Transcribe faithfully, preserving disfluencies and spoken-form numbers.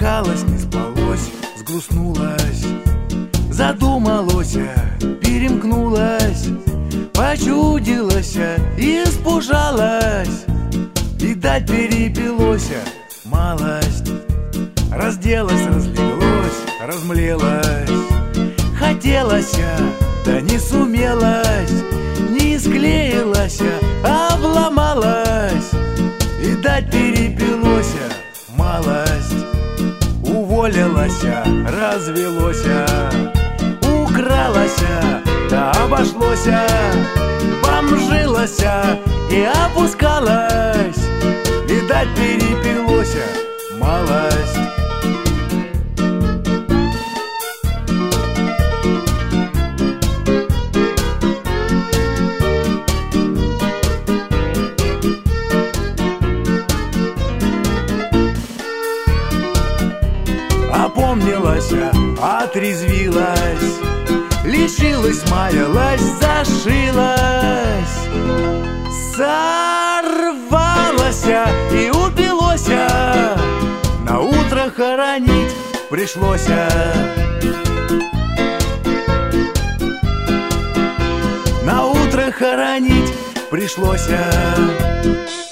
смеркалось, не спалось, сгрустнулось, задумалось, перемкнулось, почудилось, испужалось, видать, перепилось малость, разделась, разлеглось, размлелась, хотелось, да не сумелось, не склеилась, обломалась, видать, перепилось малость, уволилась, развелось, укралась, да обошлось, бомжилась и опускалась, видать, перепилось малость. Опомнилась, отрезвилась, лишилась, маялась, зашилась, сорвалась и упилась, на утро хоронить пришлось. На утро хоронить пришлось.